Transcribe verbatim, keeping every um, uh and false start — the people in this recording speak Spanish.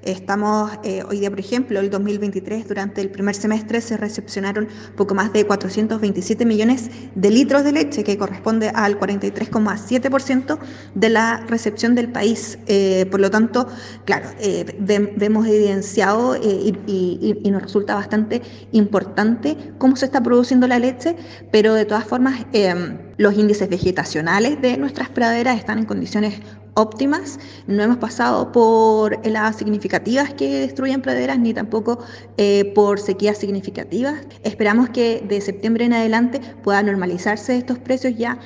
Estamos, eh, hoy día, por ejemplo, el dos mil veintitrés, durante el primer semestre se recepcionaron poco más de cuatrocientos veintisiete millones de litros de leche, que corresponde al cuarenta y tres coma siete por ciento de la recepción del país. Eh, por lo tanto, claro, eh, ve, vemos evidenciado eh, y, y, y nos resulta bastante importante cómo se está produciendo la leche, pero de todas formas eh, los índices vegetacionales de nuestras praderas están en condiciones óptimas. No hemos pasado por heladas significativas que destruyen praderas, ni tampoco eh, por sequías significativas. Esperamos que de septiembre en adelante puedan normalizarse estos precios ya